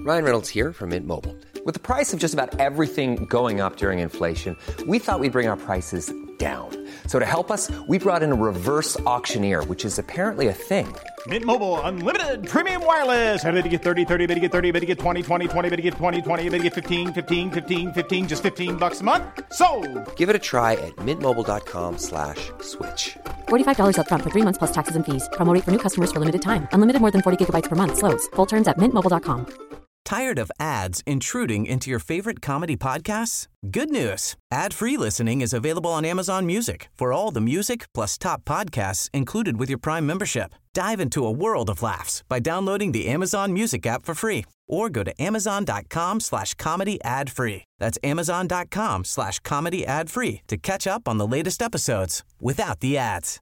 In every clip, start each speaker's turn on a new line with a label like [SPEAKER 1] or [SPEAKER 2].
[SPEAKER 1] Ryan Reynolds here from Mint Mobile. With the price of just about everything going up during inflation, we thought we'd bring our prices down. So to help us, we brought in a reverse auctioneer, which is apparently a thing.
[SPEAKER 2] Mint Mobile Unlimited Premium Wireless. How to get 30, 30, bit to get 30, bit to get 20, 20, 20, bit to get 20, 20, bit to get 15, 15, 15, 15, just $15 a month? Sold!
[SPEAKER 1] Give it a try at mintmobile.com/switch.
[SPEAKER 3] $45 up front for 3 months plus taxes and fees. Promo rate for new customers for limited time. Unlimited more than 40 gigabytes per month. Slows full terms at mintmobile.com.
[SPEAKER 4] Tired of ads intruding into your favorite comedy podcasts? Good news. Ad-free listening is available on Amazon Music for all the music plus top podcasts included with your Prime membership. Dive into a world of laughs by downloading the Amazon Music app for free or go to amazon.com/comedy ad-free. That's amazon.com/comedy ad-free to catch up on the latest episodes without the ads.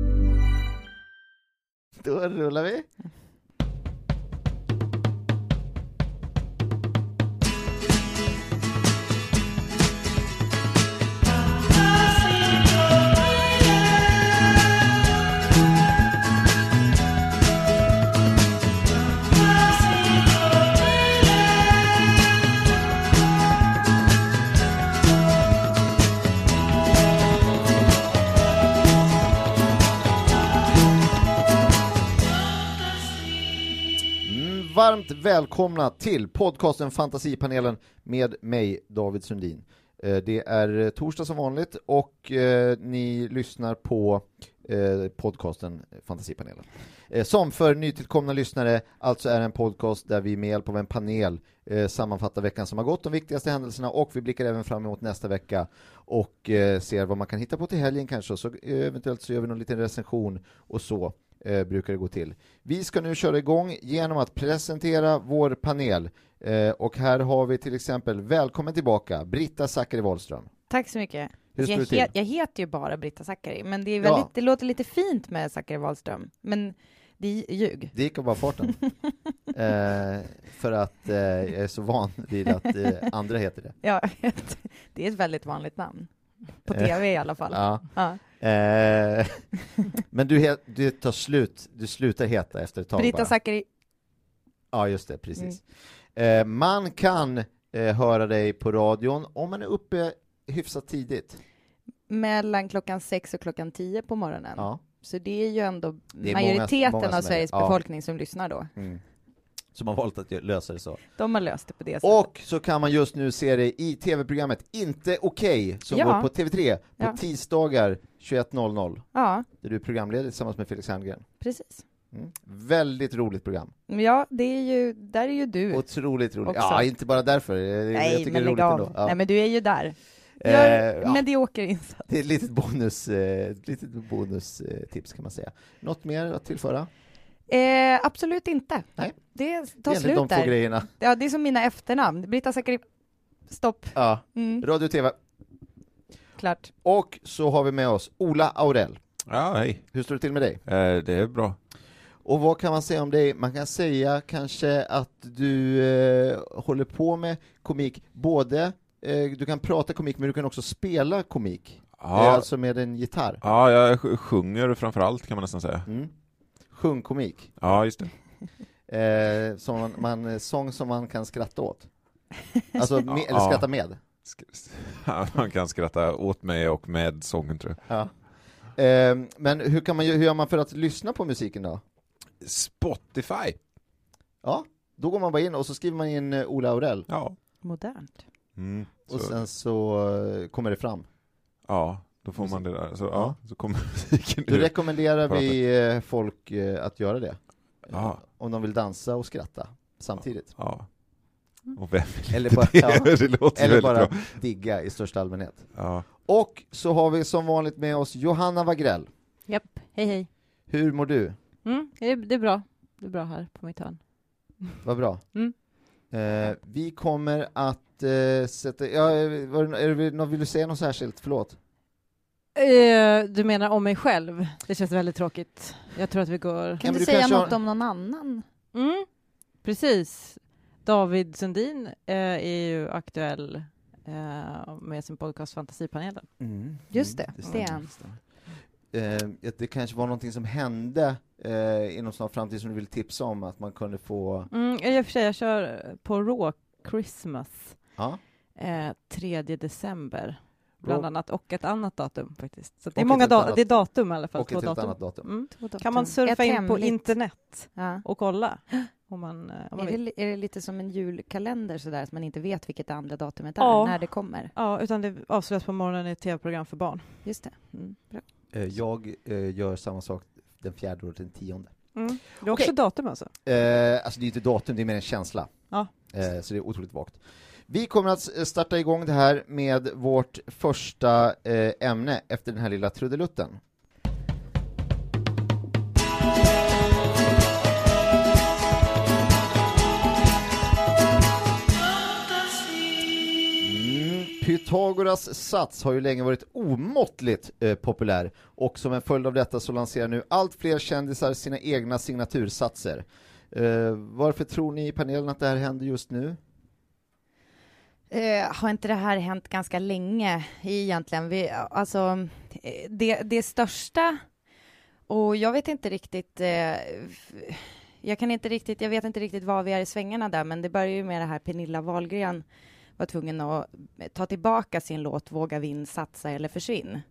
[SPEAKER 5] Då rullar vi. Varmt välkomna till podcasten Fantasipanelen med mig, David Sundin. Det är torsdag som vanligt och ni lyssnar på podcasten Fantasipanelen. Som för nytillkomna lyssnare alltså är en podcast där vi med hjälp av en panel sammanfattar veckan som har gått, de viktigaste händelserna, och vi blickar även fram emot nästa vecka och ser vad man kan hitta på till helgen kanske, och så eventuellt så gör vi någon liten recension och så. Brukar det gå till. Vi ska nu köra igång genom att presentera vår panel. Och här har vi till exempel, välkommen tillbaka, Britta Zackari-Wahlström.
[SPEAKER 6] Tack så mycket. Jag heter ju bara Britta Zackari, men det är väldigt, det låter lite fint med Zackari-Wahlström. Men det är ljug.
[SPEAKER 5] Det gick av bara farten. För att jag är så van vid att andra heter det.
[SPEAKER 6] Ja, det är ett väldigt vanligt namn. På tv i alla fall.
[SPEAKER 5] Ja. Men du tar slut. Du slutar heta efter ett tag.
[SPEAKER 6] Britta Zackari.
[SPEAKER 5] Ja, just det, precis. Man kan höra dig på radion om man är uppe hyfsat tidigt.
[SPEAKER 6] Mellan klockan 6 och klockan 10 på morgonen. Ja. Så det är ju ändå
[SPEAKER 5] är
[SPEAKER 6] majoriteten
[SPEAKER 5] många
[SPEAKER 6] av Sveriges befolkning som lyssnar då.
[SPEAKER 5] Som har valt att lösa det så.
[SPEAKER 6] De har löst det på det sättet.
[SPEAKER 5] Och så kan man just nu se det i tv-programmet Inte okej, som går på TV3 på tisdagar 21:00. Ja. Där du är programledare tillsammans med Felix Herngren.
[SPEAKER 6] Precis.
[SPEAKER 5] Väldigt roligt program.
[SPEAKER 6] Ja, där är ju du.
[SPEAKER 5] Otroligt roligt.
[SPEAKER 6] Också.
[SPEAKER 5] Ja, inte bara därför.
[SPEAKER 6] Nej,
[SPEAKER 5] jag tycker det är roligt ändå. Ja.
[SPEAKER 6] Nej, men du är ju där. Medioker insats.
[SPEAKER 5] Det är ett litet bonustips kan man säga. Något mer att tillföra?
[SPEAKER 6] Absolut inte.
[SPEAKER 5] Nej.
[SPEAKER 6] Det tar slut
[SPEAKER 5] de
[SPEAKER 6] där.
[SPEAKER 5] Två grejerna.
[SPEAKER 6] Ja, det är som mina efternamn. Britta Zackari. Stopp.
[SPEAKER 5] Ja. Radio och TV.
[SPEAKER 6] Klart.
[SPEAKER 5] Och så har vi med oss Ola Aurell.
[SPEAKER 7] Ja, hej.
[SPEAKER 5] Hur står det till med dig?
[SPEAKER 7] Det är bra.
[SPEAKER 5] Och vad kan man säga om dig? Man kan säga kanske att du håller på med komik. Både, du kan prata komik, men du kan också spela komik.
[SPEAKER 7] Ja.
[SPEAKER 5] Alltså med en gitarr.
[SPEAKER 7] Ja, jag sjunger framförallt kan man nästan säga.
[SPEAKER 5] Sjungkomik.
[SPEAKER 7] Ja, just
[SPEAKER 5] det. Sång som man kan skratta åt. Alltså, eller skratta med.
[SPEAKER 7] Man kan skratta åt mig och med sången, tror jag.
[SPEAKER 5] Ja. Men hur gör man för att lyssna på musiken då?
[SPEAKER 7] Spotify.
[SPEAKER 5] Ja, då går man bara in och så skriver man in Ola Aurell.
[SPEAKER 7] Ja.
[SPEAKER 6] Modernt.
[SPEAKER 5] Och sen så kommer det fram.
[SPEAKER 7] Ja, då får man det där. Så kommer musiken.
[SPEAKER 5] Då rekommenderar vi folk att göra det.
[SPEAKER 7] Ja.
[SPEAKER 5] Om de vill dansa och skratta samtidigt.
[SPEAKER 7] Ja. Och vem vill
[SPEAKER 5] eller bara, eller bara digga i största allmänhet.
[SPEAKER 7] Ja.
[SPEAKER 5] Och så har vi som vanligt med oss Johanna Wagrell.
[SPEAKER 6] Japp, hej.
[SPEAKER 5] Hur mår du?
[SPEAKER 6] Det är bra. Det är bra här på mitt hörn.
[SPEAKER 5] Vad bra. Vi kommer att sätta... vill du säga något särskilt? Förlåt.
[SPEAKER 6] Du menar om mig själv? Det känns väldigt tråkigt. Jag tror att vi går...
[SPEAKER 8] Kan du säga något om någon annan?
[SPEAKER 6] Precis. David Sundin är ju aktuell med sin podcast Fantasipanelen.
[SPEAKER 8] Just det, det är han.
[SPEAKER 5] det kanske var någonting som hände inom snar framtid som du vill tipsa om, att man kunde få...
[SPEAKER 9] Jag kör på Raw Christmas 3 december bland annat, och ett annat datum faktiskt. Så det är många det är datum i alla fall.
[SPEAKER 5] Och ett annat datum.
[SPEAKER 9] Kan man surfa in på internet och kolla? Om man
[SPEAKER 6] är det lite som en julkalender sådär, att man inte vet vilket andra datumet är när det kommer?
[SPEAKER 9] Ja, utan det avslöjas på morgonen i ett tv-program för barn.
[SPEAKER 6] Just det. Bra.
[SPEAKER 5] Jag gör samma sak den 4:e och den 10:e.
[SPEAKER 9] Det är också datum alltså?
[SPEAKER 5] Alltså det är inte datum, det är mer en känsla.
[SPEAKER 9] Ja.
[SPEAKER 5] Så det är otroligt vagt. Vi kommer att starta igång det här med vårt första ämne efter den här lilla trudelutten. Pythagoras sats har ju länge varit omåttligt populär, och som en följd av detta så lanserar nu allt fler kändisar sina egna signatursatser. Varför tror ni i panelen att det här händer just nu?
[SPEAKER 6] Har inte det här hänt ganska länge egentligen? Det största, och jag vet inte riktigt, jag vet inte riktigt var vi är i svängarna där, men det börjar ju med det här Pernilla Wahlgren var tvungen att ta tillbaka sin låt Våga vinn, satsa eller försvinn.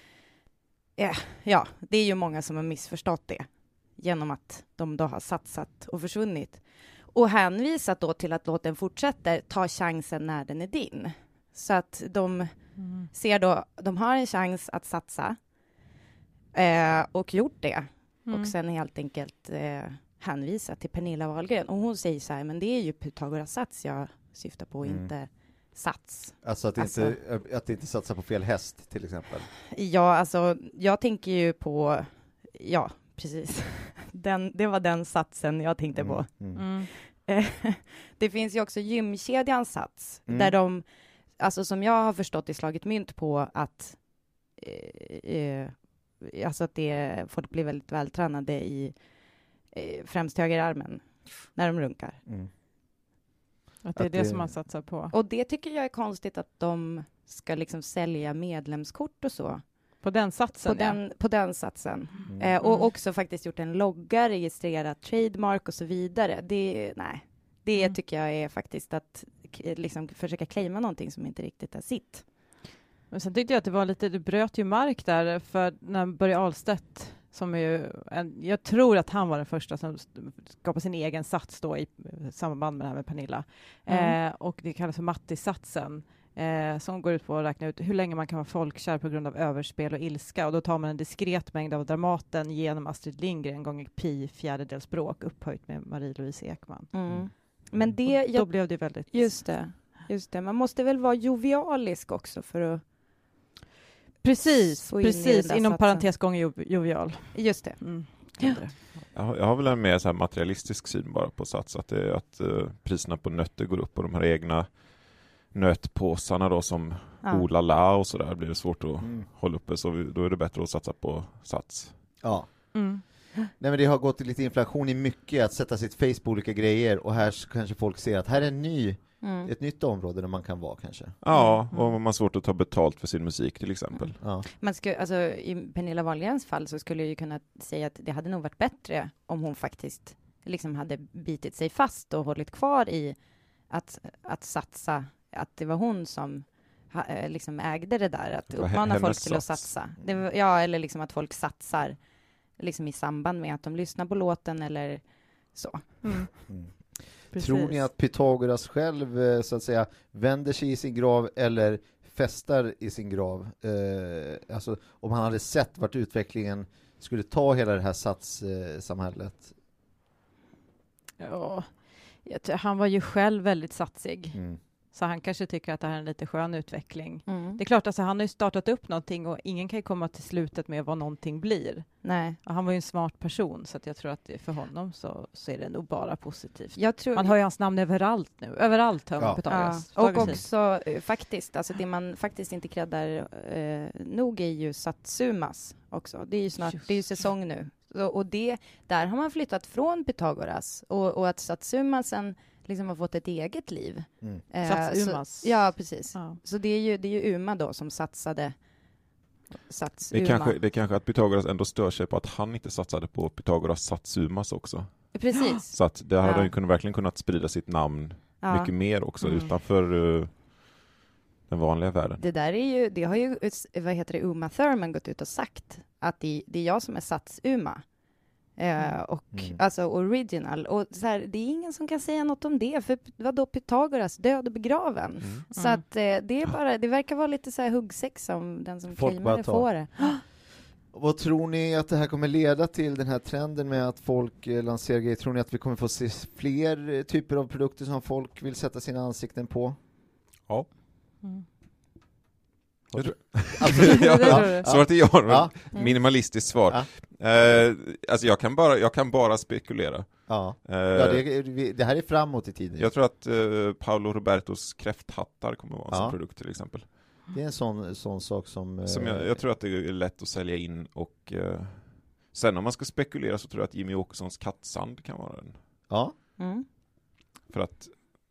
[SPEAKER 6] Ja, det är ju många som har missförstått det genom att de då har satsat och försvunnit. Och hänvisat då till att låten fortsätter, ta chansen när den är din. Så att de ser då, de har en chans att satsa och gjort det. Och sen helt enkelt hänvisa till Pernilla Wahlgren. Och hon säger så här, men det är ju Pythagoras sats jag syftar på, inte sats.
[SPEAKER 5] Alltså att inte satsa på fel häst till exempel.
[SPEAKER 6] Ja, alltså jag tänker ju på, ja precis, det var den satsen jag tänkte på. Det finns ju också gymkedjans sats, där de, alltså som jag har förstått, är slagit mynt på att alltså att folk blir väldigt vältränade i främst högerarmen när de runkar.
[SPEAKER 9] Att det är det som man satsar på.
[SPEAKER 6] Och det tycker jag är konstigt, att de ska liksom sälja medlemskort och så.
[SPEAKER 9] På den satsen?
[SPEAKER 6] På den satsen. Och också faktiskt gjort en logga, registrerat trademark och så vidare. Det tycker jag är faktiskt att liksom försöka claima någonting som inte riktigt är sitt.
[SPEAKER 9] Men sen tyckte jag att det var lite, det bröt ju mark där, för när Börje Ahlstedt, som är ju jag tror att han var den första som skapade sin egen sats då i samband med det här med Pernilla. Och det kallas för Mattis-satsen. Som går ut på att räkna ut hur länge man kan vara folkkär på grund av överspel och ilska. Och då tar man en diskret mängd av Dramaten genom Astrid Lindgren gånger pi fjärdedels språk upphöjt med Marie-Louise Ekman.
[SPEAKER 6] Men
[SPEAKER 9] då blev det väldigt...
[SPEAKER 6] Just det. Man måste väl vara jovialisk också för att...
[SPEAKER 9] Precis. Inom parentes gånger jovial.
[SPEAKER 6] Just det.
[SPEAKER 7] Jag har väl en mer så här materialistisk syn bara på sats. Att priserna på nötter går upp, och de här egna nötpåsarna då som olala och sådär blir det svårt att hålla uppe, så då är det bättre att satsa på sats.
[SPEAKER 5] Ja. Nej, men det har gått lite inflation i mycket att sätta sitt face på olika grejer, och här kanske folk ser att här är ett nytt område där man kan vara kanske.
[SPEAKER 7] Ja, och man har svårt att ta betalt för sin musik till exempel.
[SPEAKER 6] Man ska, alltså, i Pernilla Wahlgrens fall så skulle jag ju kunna säga att det hade nog varit bättre om hon faktiskt liksom hade bitit sig fast och hållit kvar i att satsa, att det var hon som liksom ägde det där, att uppmana folk till att satsa. Eller liksom att folk satsar liksom i samband med att de lyssnar på låten eller så.
[SPEAKER 5] Tror ni att Pythagoras själv så att säga vänder sig i sin grav eller festar i sin grav? Alltså om han hade sett vart utvecklingen skulle ta hela det här satssamhället?
[SPEAKER 9] Ja, han var ju själv väldigt satsig. Så han kanske tycker att det här är en lite skön utveckling. Det är klart, alltså, han har ju startat upp någonting, och ingen kan ju komma till slutet med vad någonting blir.
[SPEAKER 6] Nej.
[SPEAKER 9] Och han var ju en smart person, så att jag tror att för honom så är det nog bara positivt.
[SPEAKER 6] Man
[SPEAKER 9] hör ju hans namn överallt nu. Överallt hör man Pythagoras.
[SPEAKER 6] Och också faktiskt, alltså det man faktiskt inte kreddar nog är ju Satsumas också. Det är ju det är ju säsong nu. Och där har man flyttat från Pythagoras. Och att Satsumasen liksom har fått ett eget liv.
[SPEAKER 9] Satsumas.
[SPEAKER 6] Ja, precis. Ja. Så det är ju Uma då som satsade Satsuma.
[SPEAKER 7] Det är kanske att Pythagoras ändå stör sig på att han inte satsade på Pythagoras Satsumas också.
[SPEAKER 6] Precis.
[SPEAKER 7] Så att det hade han ju verkligen kunnat sprida sitt namn mycket mer också utanför den vanliga världen.
[SPEAKER 6] Det har ju Uma Thurman gått ut och sagt att det är jag som är Satsuma. Alltså original. Och så här, det är ingen som kan säga något om det, för vadå, Pythagoras död och begraven. Så att det är bara, det verkar vara lite så här huggsex som den som claimar det får det.
[SPEAKER 5] Vad tror ni att det här kommer leda till, den här trenden med att folk lanserar grejer? Tror ni att vi kommer få se fler typer av produkter som folk vill sätta sina ansikten på?
[SPEAKER 7] Ja.
[SPEAKER 5] Svaret
[SPEAKER 7] är ja. Minimalistiskt svar. Alltså jag kan bara spekulera.
[SPEAKER 5] Det här är framåt i tiden.
[SPEAKER 7] Jag tror att Paolo Robertos kräfthattar kommer vara en sån produkt till exempel.
[SPEAKER 5] Det är en sån sak som
[SPEAKER 7] jag tror att det är lätt att sälja in, och sen om man ska spekulera så tror jag att Jimmy Åkessons kattsand kan vara den.
[SPEAKER 5] Ja.
[SPEAKER 7] För att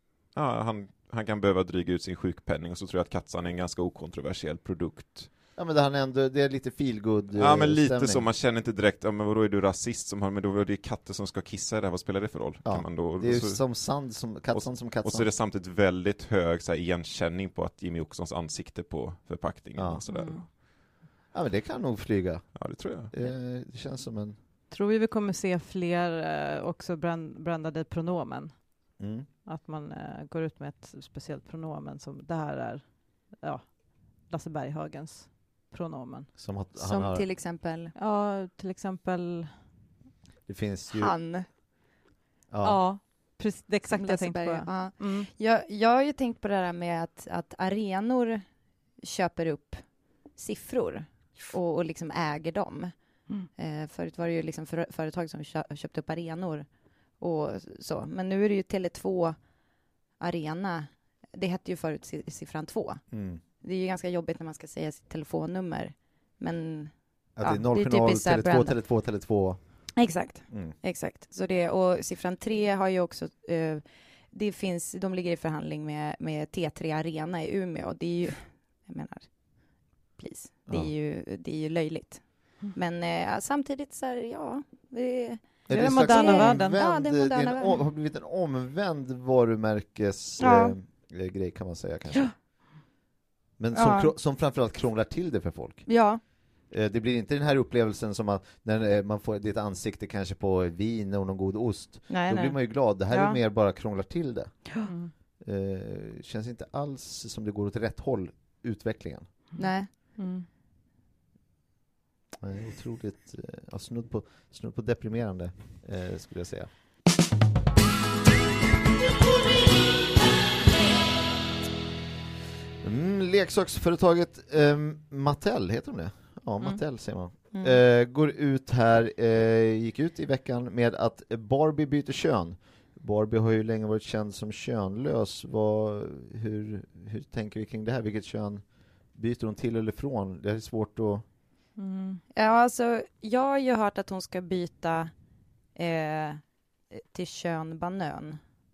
[SPEAKER 7] han kan behöva dryga ut sin sjukpenning, och så tror jag att kattsand är en ganska okontroversiell produkt.
[SPEAKER 5] Ja, men det är lite feelgood.
[SPEAKER 7] Ja, men lite stämning. Så man känner inte direkt, men vadå, är du rasist som har, men då är det katter som ska kissa i det här, vad spelar det för roll?
[SPEAKER 5] Ja,
[SPEAKER 7] kan man då,
[SPEAKER 5] det är ju som kattsand som kattsand.
[SPEAKER 7] Och så är det samtidigt väldigt hög så här, igenkänning på att Jimmy Åkessons ansikte på förpackningen och sådär.
[SPEAKER 5] Ja, men det kan nog flyga.
[SPEAKER 7] Ja, det tror jag.
[SPEAKER 5] Det känns som en...
[SPEAKER 9] Tror vi kommer se fler också brandade pronomen. Att man går ut med ett speciellt pronomen som det här är Lasse Berghagens pronomen.
[SPEAKER 5] Som
[SPEAKER 6] till exempel?
[SPEAKER 9] Ja, till exempel...
[SPEAKER 5] Det finns ju...
[SPEAKER 6] Han.
[SPEAKER 9] Ja, precis, det är exakt det jag tänkte på.
[SPEAKER 6] Ja. Jag har ju tänkt på det här med att arenor köper upp siffror och liksom äger dem. Förut var det ju liksom företag som köpte upp arenor och så. Men nu är det ju Tele2 Arena. Det hette ju förut siffran 2. Det är ju ganska jobbigt när man ska säga sitt telefonnummer. Men
[SPEAKER 5] det är 0 Tele2.
[SPEAKER 6] Exakt. Så det, och siffran 3 har ju också de ligger i förhandling med T3 Arena i Umeå. Det är ju, jag menar, please. Det är ju löjligt. Men samtidigt så här, det är
[SPEAKER 9] moderna världen.
[SPEAKER 6] Det
[SPEAKER 5] har blivit en omvänd varumärkes grej, kan man säga kanske. Men som framförallt krånglar till det för folk.
[SPEAKER 6] Ja.
[SPEAKER 5] Det blir inte den här upplevelsen som att när man får ett ansikte kanske på vin och någon god ost. Då blir man ju glad. Det här är mer bara krånglar till det. Känns inte alls som det går åt rätt håll, utvecklingen.
[SPEAKER 6] Nej.
[SPEAKER 5] Otroligt snudd på deprimerande, skulle jag säga. Leksaksföretaget Mattel, heter de det? Ja, Mattel säger man. Går ut här, gick ut i veckan med att Barbie byter kön. Barbie har ju länge varit känd som könlös. Hur tänker vi kring det här? Vilket kön byter hon till eller från? Det är svårt att...
[SPEAKER 6] Ja, alltså, jag har ju hört att hon ska byta till kön banan.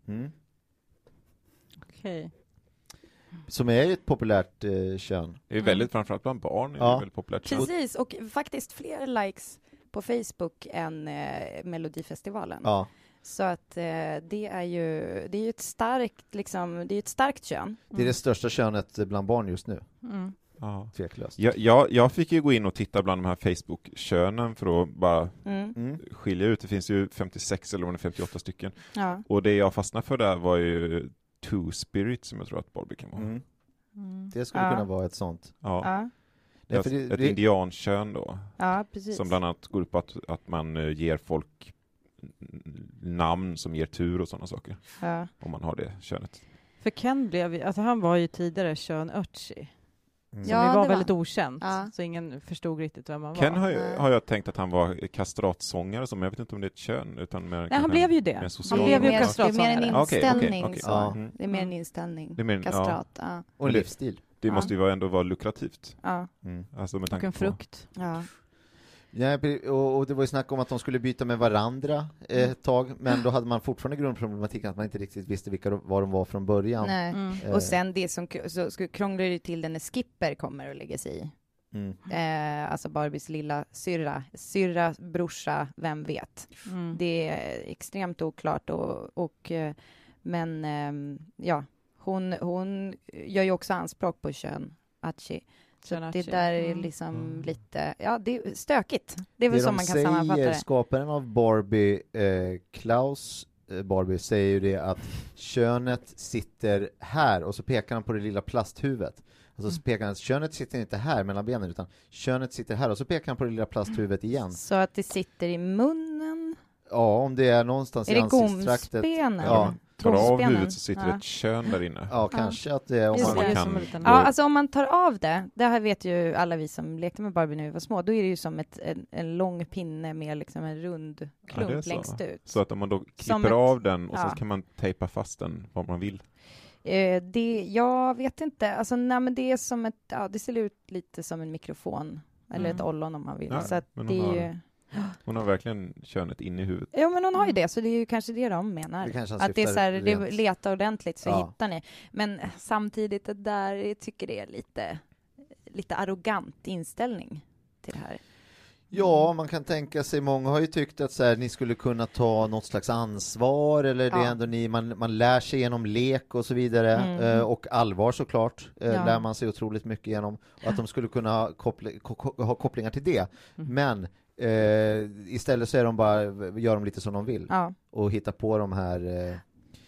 [SPEAKER 9] Okej.
[SPEAKER 5] Som är ett populärt kön.
[SPEAKER 7] Det är väldigt, framförallt bland barn, är det väldigt populärt kön.
[SPEAKER 6] Precis, och faktiskt fler likes på Facebook än Melodifestivalen.
[SPEAKER 5] Ja.
[SPEAKER 6] Så att det är ju ett starkt, liksom, det är ett starkt kön.
[SPEAKER 5] Det är det största könet bland barn just nu.
[SPEAKER 7] Ja.
[SPEAKER 5] Tveklöst.
[SPEAKER 7] Jag fick ju gå in och titta bland de här Facebook-könen för att bara skilja ut. Det finns ju 56 eller 58 stycken.
[SPEAKER 6] Ja.
[SPEAKER 7] Och det jag fastnade för där var ju Two Spirit, som jag tror att Barbie kan vara.
[SPEAKER 5] Det skulle kunna vara ett sånt.
[SPEAKER 7] Ja. Ett indiankön då.
[SPEAKER 6] Ja, precis.
[SPEAKER 7] Som bland annat går ut på att man ger folk namn som ger tur och sådana saker.
[SPEAKER 6] Ja.
[SPEAKER 7] Om man har det könet.
[SPEAKER 9] För Ken han var ju tidigare kön Ötzi. Som
[SPEAKER 6] Ja,
[SPEAKER 9] var väldigt okänt.
[SPEAKER 6] Ja.
[SPEAKER 9] Så ingen förstod riktigt vem han var.
[SPEAKER 7] Ken har jag tänkt att han var kastratsångare, som jag vet inte om det är ett kön, utan mer,
[SPEAKER 9] han blev ju det.
[SPEAKER 6] Han blev ju kastratsångare. Det är mer en inställning.
[SPEAKER 7] Okay.
[SPEAKER 6] Det är mer en inställning.
[SPEAKER 5] Kastrat. Ja. Och en livsstil.
[SPEAKER 7] Det måste ju ändå vara lukrativt.
[SPEAKER 6] Ja.
[SPEAKER 7] Alltså med
[SPEAKER 9] och en frukt.
[SPEAKER 6] Ja.
[SPEAKER 5] Ja, och det var ju snack om att de skulle byta med varandra ett tag, men då hade man fortfarande grundproblematiken att man inte riktigt visste vad de var från början.
[SPEAKER 6] Nej. Och sen det som så krånglar det till när Skipper kommer och lägger sig i. Alltså Barbies lilla syrra, brorsa, vem vet. Det är extremt oklart men hon gör ju också anspråk på kön, Archie. Så det där är liksom lite, det är stökigt. Det är väl som man kan sammanfatta det.
[SPEAKER 5] Skaparen av Barbie, Klaus Barbie, säger ju det att könet sitter här, och så pekar han på det lilla plasthuvudet. Och så pekar han att könet sitter inte här mellan benen, utan könet sitter här, och så pekar han på det lilla plasthuvudet igen.
[SPEAKER 6] Så att det sitter i munnen?
[SPEAKER 5] Ja, om det är någonstans i ansiktstraktet.
[SPEAKER 6] Är det gomspenen?
[SPEAKER 5] Ja.
[SPEAKER 7] Tar av huvudet så sitter ett kön där inne.
[SPEAKER 5] Ja, kanske att det är
[SPEAKER 6] om man tar av det här vet ju alla vi som lekte med Barbie när vi var små, då är det ju som en lång pinne med liksom en rund klump längst ut.
[SPEAKER 7] Så att om man då klipper av den och så kan man tejpa fast den vad man vill.
[SPEAKER 6] Jag vet inte. Alltså, men det är som det ser ut lite som en mikrofon eller ett ollon om man vill.
[SPEAKER 7] Ja,
[SPEAKER 6] så att det är ju...
[SPEAKER 7] Hon har verkligen könet in i huvudet.
[SPEAKER 6] Ja, men hon har ju det, så det är ju kanske det de menar. Att det är så här, det leta ordentligt så hittar ni. Men samtidigt det där, jag tycker det är lite arrogant inställning till det här.
[SPEAKER 5] Ja, man kan tänka sig, många har ju tyckt att så här, ni skulle kunna ta något slags ansvar, eller det är ändå man lär sig genom lek och så vidare, och allvar såklart, lär man sig otroligt mycket genom, och att de skulle kunna ha kopplingar till det. Men istället så är de bara, gör de lite som de vill och hittar på de här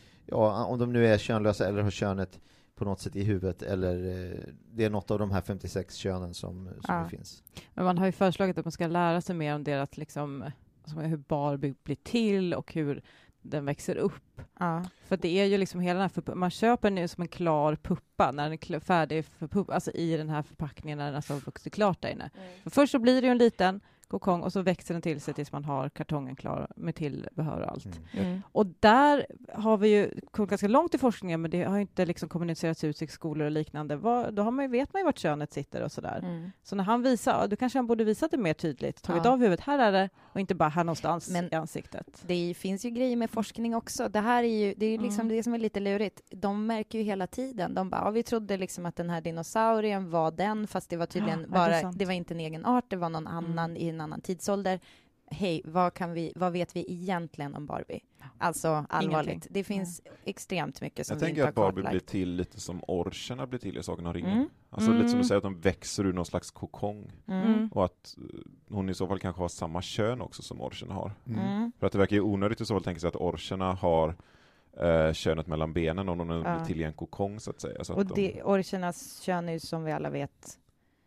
[SPEAKER 5] om de nu är könlösa eller har könet på något sätt i huvudet, eller det är något av de här 56 könen som det finns.
[SPEAKER 9] Men man har ju föreslagit att man ska lära sig mer om deras liksom, alltså hur Barbie blir till och hur den växer upp. För det är ju liksom hela den här man köper nu som en klar puppa när den är färdig för puppa, alltså i den här förpackningen när den alltså vuxit klart där inne. För först så blir det ju en liten kokong och så växer den till sig tills man har kartongen klar med tillbehör och allt. Och där har vi ju kommit ganska långt i forskningen, men det har ju inte liksom kommunicerats ut i skolor och liknande. Då har vet man ju vart könet sitter och sådär. Så när han visar, då kanske han borde visat det mer tydligt. Tagit av huvudet, här är det, och inte bara här någonstans i ansiktet.
[SPEAKER 6] Det finns ju grejer med forskning också. Det här är ju, det är ju liksom det som är lite lurigt. De märker ju hela tiden. De bara, vi trodde liksom att den här dinosaurien var den, fast det var tydligen det var inte en egen art, det var någon annan i en annan tidsålder. Hej, vad vet vi egentligen om Barbie? Alltså allvarligt.
[SPEAKER 9] Ingenting.
[SPEAKER 6] Det finns extremt mycket som
[SPEAKER 7] jag
[SPEAKER 6] vi inte har
[SPEAKER 7] tänker att Barbie
[SPEAKER 6] kartlagt.
[SPEAKER 7] blir till lite som orcherna blir till i Sagan om ringen. Alltså lite som du säger, att de växer ur någon slags kokong. Och att hon i så fall kanske har samma kön också som orcherna har. För att det verkar ju onödigt i så fall tänka sig att orcherna har könet mellan benen om de blir till i en kokong så att säga. Så
[SPEAKER 6] och
[SPEAKER 7] att
[SPEAKER 6] orchernas kön är ju som vi alla vet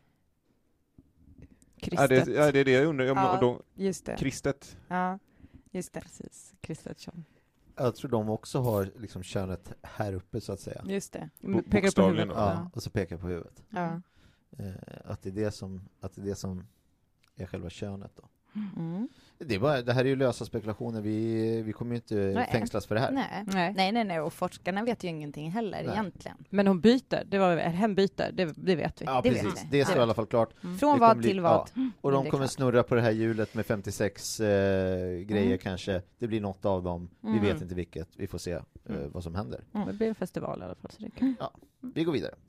[SPEAKER 7] kristet. Det är det jag undrar.
[SPEAKER 6] Just det.
[SPEAKER 7] Kristet.
[SPEAKER 6] Ja, just det.
[SPEAKER 9] Precis. Kristet kön.
[SPEAKER 5] Jag tror de också har liksom könet här uppe så att säga.
[SPEAKER 6] Just det.
[SPEAKER 9] Pekar på huvudet.
[SPEAKER 5] Och så pekar på huvudet.
[SPEAKER 6] Ja.
[SPEAKER 5] Att det är det som är själva könet då. Det här är ju lösa spekulationer. Vi kommer ju inte fängslas för det här.
[SPEAKER 6] Nej. Och forskarna vet ju ingenting heller egentligen.
[SPEAKER 9] Men hon byter. Det var hembyter. Det vet vi.
[SPEAKER 5] Ja, precis. Det står i alla fall klart.
[SPEAKER 6] Från vad till vad.
[SPEAKER 5] Och de kommer snurra på det här hjulet med 56 grejer kanske. Det blir något av dem. Vi vet inte vilket. Vi får se vad som händer.
[SPEAKER 9] Det blir en festival i alla fall. Så det är kul.
[SPEAKER 5] Ja, vi går vidare.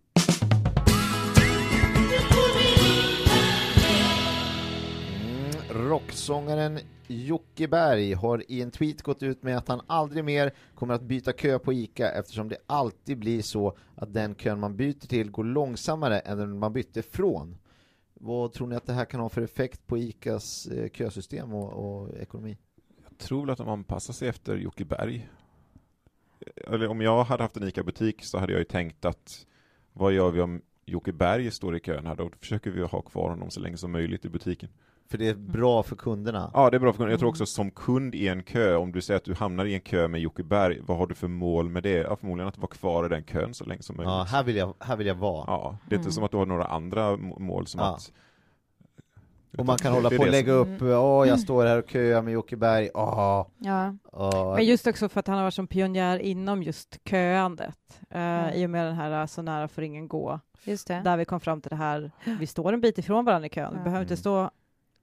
[SPEAKER 5] Rocksångaren Jocke Berg har i en tweet gått ut med att han aldrig mer kommer att byta kö på ICA, eftersom det alltid blir så att den kön man byter till går långsammare än den man bytte från. Vad tror ni att det här kan ha för effekt på ICAs kösystem och ekonomi?
[SPEAKER 7] Jag tror att de anpassar sig efter Jocke Berg. Eller om jag hade haft en ICA-butik så hade jag ju tänkt att vad gör vi om Jocke Berg står i kön här? Då försöker vi ha kvar honom så länge som möjligt i butiken.
[SPEAKER 5] För det är bra för kunderna.
[SPEAKER 7] Ja, det är bra för kunderna. Jag tror också som kund i en kö, om du säger att du hamnar i en kö med Jocke Berg, vad har du för mål med det? Ja, förmodligen att vara kvar i den kön så länge som möjligt.
[SPEAKER 5] Ja, här vill jag vara.
[SPEAKER 7] Ja, det är inte som att du har några andra mål som att...
[SPEAKER 5] Och man kan hålla på och lägga upp, jag står här och köar med Jocke Berg.
[SPEAKER 9] Men just också för att han har varit som pionjär inom just köandet. I och med den här så nära får ingen gå.
[SPEAKER 6] Just det.
[SPEAKER 9] Där vi kom fram till det här, vi står en bit ifrån varandra i kön. Vi behöver inte stå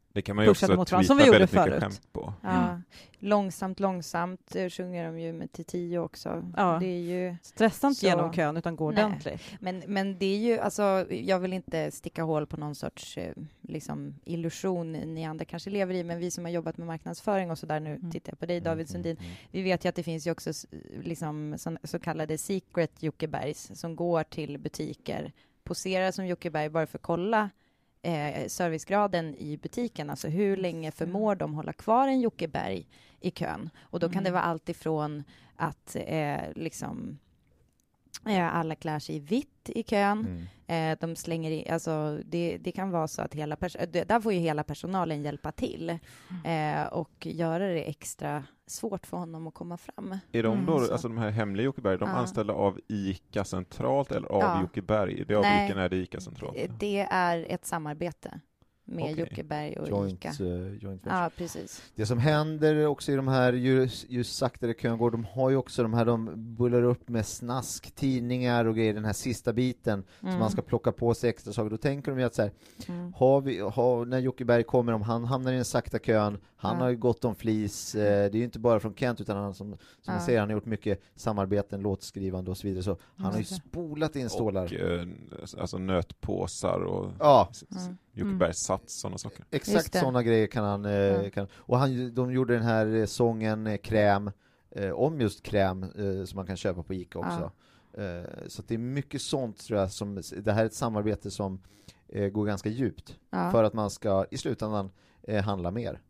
[SPEAKER 7] Det kan man ju också tweeta
[SPEAKER 9] som vi gjorde
[SPEAKER 7] väldigt
[SPEAKER 9] förut.
[SPEAKER 7] mycket skämt på.
[SPEAKER 6] Ja. Långsamt sjunger de ju med till 10 också.
[SPEAKER 9] Ja.
[SPEAKER 6] Det är ju
[SPEAKER 9] stressa inte
[SPEAKER 6] så...
[SPEAKER 9] genom kön utan gå ordentligt.
[SPEAKER 6] Men det är ju, alltså, jag vill inte sticka hål på någon sorts liksom, illusion ni andra kanske lever i, men vi som har jobbat med marknadsföring och så där, nu tittar jag på dig David Sundin, vi vet ju att det finns ju också liksom, så kallade secret Jockebergs som går till butiker, poserar som Jockeberg bara för att kolla servicegraden i butiken, alltså hur länge förmår de hålla kvar en Jockeberg i kön, och då kan det vara allt ifrån att liksom alla klär sig i vitt i kön, de slänger i, alltså det kan vara så att där får ju hela personalen hjälpa till och göra det extra svårt för honom att komma fram.
[SPEAKER 7] Är de då, alltså de här hemliga Jockeberg, de anställda av ICA centralt eller av Jockeberg? Det av vilken är det ICA centralt?
[SPEAKER 6] Det är ett samarbete med Jockeberg och ICA. Ja, precis.
[SPEAKER 5] Det som händer också i de här just saktare kön går, de har ju också de bullar upp med snask, tidningar och grejer, den här sista biten som man ska plocka på sig extra saker. Då tänker de ju att så här, när Jockeberg kommer, om han hamnar i den sakta kön, han har ju gått om flis, det är ju inte bara från Kent utan han, som man säger, han har gjort mycket samarbeten, låtskrivande och så vidare, så han har ju spolat in stålar.
[SPEAKER 7] Och alltså nötpåsar och Jockebergs sats, sådana saker.
[SPEAKER 5] Exakt sådana grejer kan han och de gjorde den här sången Kräm om just kräm som man kan köpa på ICA också. Så att det är mycket sånt, tror jag, som det här är ett samarbete som går ganska djupt för att man ska i slutändan handla mer.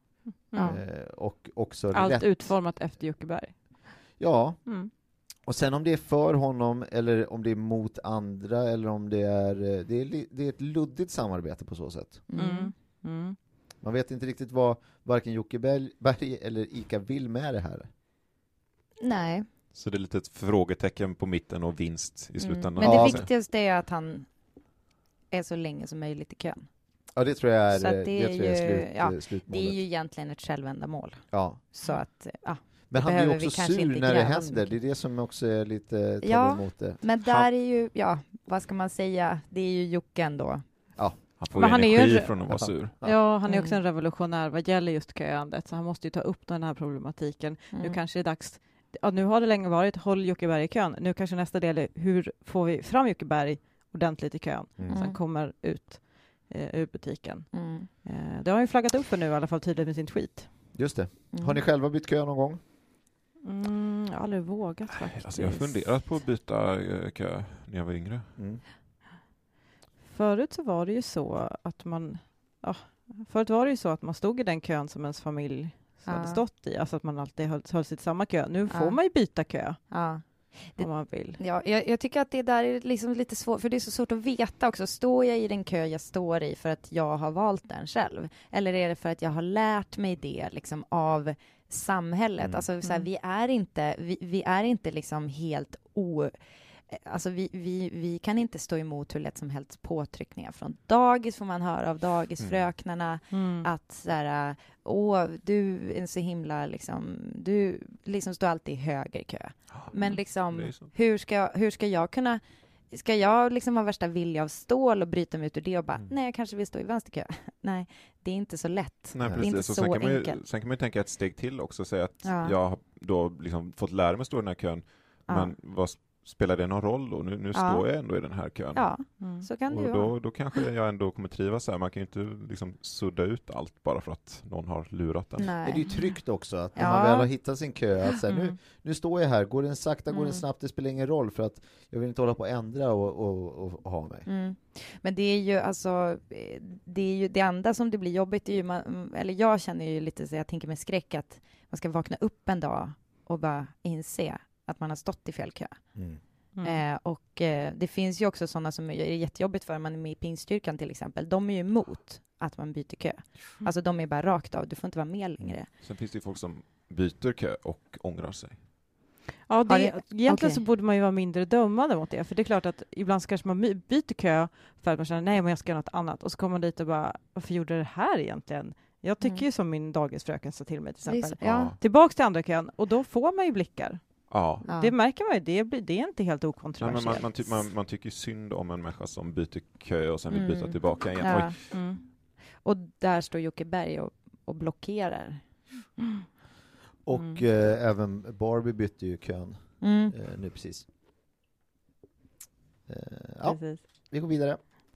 [SPEAKER 5] Och också
[SPEAKER 9] allt utformat efter Jockeberg.
[SPEAKER 5] Ja. Och sen om det är för honom eller om det är mot andra eller om det är ett luddigt samarbete på så sätt. Man vet inte riktigt vad varken Jockeberg eller ICA vill med det här.
[SPEAKER 6] Nej.
[SPEAKER 7] Så det är lite ett frågetecken på mitten och vinst i slutändan.
[SPEAKER 6] Men det viktigaste är att han är så länge som möjligt i kön.
[SPEAKER 5] Ja, det tror jag är,
[SPEAKER 6] slutmålet. Det är ju egentligen ett självändamål.
[SPEAKER 5] Ja.
[SPEAKER 6] Så att,
[SPEAKER 5] men han blir också sur när det händer. Det är det som också är lite tabu emot det.
[SPEAKER 6] Men där är ju, vad ska man säga, det är ju Jocken då.
[SPEAKER 5] Ja.
[SPEAKER 7] Han får energi från att vara sur.
[SPEAKER 9] Ja, han är också en revolutionär vad gäller just köandet, så han måste ju ta upp den här problematiken. Nu kanske det är dags, nu har det länge varit håll Jockeberg i kön. Nu kanske nästa del är hur får vi fram Jockeberg ordentligt i kön så han kommer ut ur butiken. Det har han ju flaggat upp för nu i alla fall tydligt med sin tweet.
[SPEAKER 5] Just det. Har ni själva bytt kö någon gång?
[SPEAKER 9] Jag har aldrig vågat faktiskt.
[SPEAKER 7] Alltså jag har funderat på att byta kö när jag var yngre.
[SPEAKER 9] Förut så var det ju så att man stod i den kön som ens familj hade stått i. Alltså att man alltid höll sitt samma kö. Nu får man ju byta kö. Om man vill.
[SPEAKER 6] Ja, jag tycker att det där är liksom lite svårt, för det är så svårt att veta också. Står jag i den kö jag står i för att jag har valt den själv? Eller är det för att jag har lärt mig det liksom av samhället? Alltså så här, vi är inte liksom helt alltså vi kan inte stå emot hur lätt som helst påtryckningar från dagis, får man höra av dagisfröknarna att så här, du är så himla liksom, du liksom står alltid i höger kö. Men liksom hur ska jag kunna, ska jag liksom ha värsta vilja av stål och bryta mig ut ur det och bara nej, jag kanske vill stå i vänsterkö. Nej, det är inte så lätt.
[SPEAKER 7] Nej, precis.
[SPEAKER 6] Det är inte så enkelt.
[SPEAKER 7] Sen kan man ju tänka ett steg till också och säga att jag har då liksom fått lära mig stå i den här kön. Men vad spelar det någon roll då? Nu står jag ändå i den här kön.
[SPEAKER 6] Ja, så kan det ju vara.
[SPEAKER 7] Då kanske jag ändå kommer trivas här. Man kan ju inte liksom sudda ut allt bara för att någon har lurat den.
[SPEAKER 6] Nej.
[SPEAKER 5] Det är ju tryggt också att när man väl har hittat sin kö att säga, nu står jag här, går den sakta, går den snabbt, det spelar ingen roll för att jag vill inte hålla på att ändra och ha mig.
[SPEAKER 6] Men det är ju alltså det enda som det blir jobbigt är ju eller jag känner ju lite så jag tänker med skräck att man ska vakna upp en dag och bara inse att man har stått i fel kö. Och det finns ju också sådana som är jättejobbigt för man är med i pingststyrkan till exempel. De är ju emot att man byter kö. Alltså de är bara rakt av, du får inte vara med längre.
[SPEAKER 7] Sen finns det ju folk som byter kö och ångrar sig.
[SPEAKER 9] Ja, egentligen så borde man ju vara mindre dömande mot det. För det är klart att ibland kanske man byter kö för att man känner nej, men jag ska göra något annat. Och så kommer man dit och bara, varför gjorde det här egentligen? Jag tycker ju som min dagisfröken sa till mig till exempel. Tillbaks till andra kön. Och då får man ju blickar.
[SPEAKER 7] Ja.
[SPEAKER 9] Det märker man ju, det är inte helt okontroversiellt.
[SPEAKER 7] Nej, man tycker synd om en människa som byter kö och sen vill byta tillbaka igen.
[SPEAKER 6] Och där står Jocke Berg och blockerar.
[SPEAKER 5] Och även Barbie bytte ju kön nu precis. Ja,
[SPEAKER 9] Precis.
[SPEAKER 5] vi går vidare.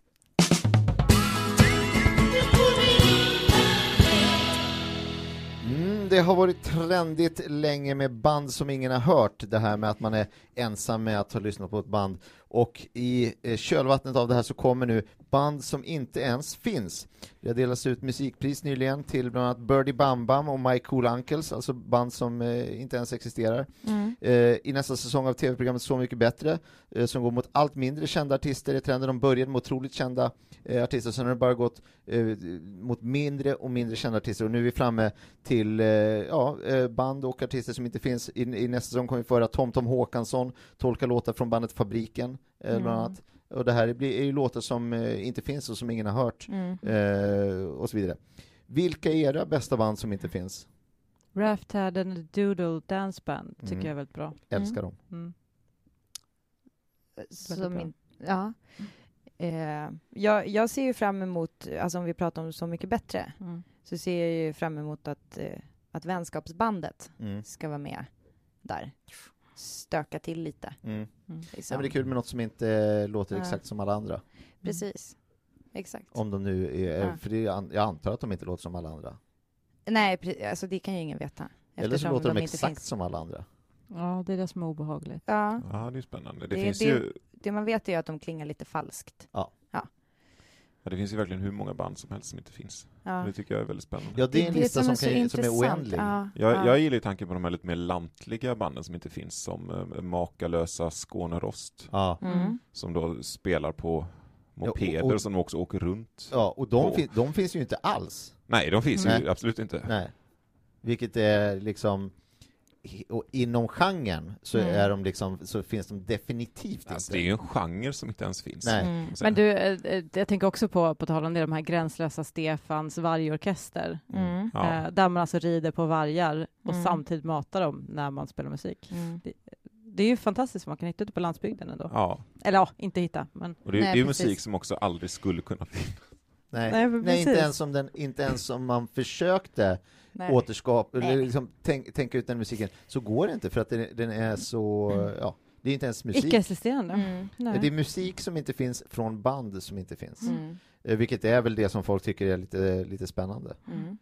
[SPEAKER 5] Det har varit trendigt länge med band som ingen har hört. Det här med att man är ensam med att ha lyssnat på ett band. Och i kölvattnet av det här så kommer nu band som inte ens finns. Det har delats ut musikpris nyligen till bland annat Birdie Bam Bam och My Cool Uncles, alltså band som inte ens existerar. I nästa säsong av tv-programmet Så mycket bättre, som går mot allt mindre kända artister, är trenden. De började med otroligt kända artister, sen har det bara gått mot mindre och mindre kända artister, och nu är vi framme till band och artister som inte finns. I nästa säsong kommer vi föra Tom Håkansson tolka låtar från bandet Fabriken bland annat. Och det här är ju låtar som inte finns och som ingen har hört och så vidare. Vilka är era bästa band som inte finns?
[SPEAKER 9] Raftad and the Doodle Dance Band tycker jag är väldigt bra.
[SPEAKER 5] Älskar dem.
[SPEAKER 6] Jag ser ju fram emot, alltså om vi pratar om Så mycket bättre, så ser jag ju fram emot att Vänskapsbandet ska vara med där. Stöka till lite.
[SPEAKER 5] Ja, men det är kul med något som inte låter exakt som alla andra.
[SPEAKER 6] Precis. Exakt.
[SPEAKER 5] Om de nu är, för jag antar att de inte låter som alla andra.
[SPEAKER 6] Nej, alltså det kan ju ingen veta.
[SPEAKER 5] Eller så låter de exakt som alla andra.
[SPEAKER 9] Ja, det är det som är obehagligt.
[SPEAKER 6] Ja,
[SPEAKER 7] det är spännande. Det
[SPEAKER 6] man vet ju att de klingar lite falskt.
[SPEAKER 5] Ja,
[SPEAKER 7] det finns ju verkligen hur många band som helst som inte finns.
[SPEAKER 6] Ja.
[SPEAKER 7] Det tycker jag är väldigt spännande.
[SPEAKER 5] Ja, det är en lista som är oändlig.
[SPEAKER 7] Jag gillar ju tanken på de här lite mer lantliga banden som inte finns, som makalösa Skånerost. Som då spelar på mopeder som också åker runt.
[SPEAKER 5] Ja, och de finns ju inte alls.
[SPEAKER 7] Nej, de finns ju absolut inte.
[SPEAKER 5] Nej. Vilket är liksom, och inom genren så är de liksom, så finns de definitivt
[SPEAKER 7] alltså,
[SPEAKER 5] inte.
[SPEAKER 7] det är ju en genre som inte ens finns.
[SPEAKER 5] Nej.
[SPEAKER 9] Men du, jag tänker också på tal om det, de här gränslösa Stefans vargorkester. Där man alltså rider på vargar och samtidigt matar dem när man spelar musik. Det är ju fantastiskt, man kan hitta det på landsbygden ändå.
[SPEAKER 7] Ja.
[SPEAKER 9] Eller inte hitta. Men...
[SPEAKER 7] Och det är ju musik som också aldrig skulle kunna finnas.
[SPEAKER 5] Nej, inte ens om man försökte återskapa eller liksom tänka ut den musiken, så går det inte, för att den är så det är inte ens musik.
[SPEAKER 9] Icke-existerande.
[SPEAKER 5] Det är musik som inte finns från band som inte finns. Vilket är väl det som folk tycker är lite spännande.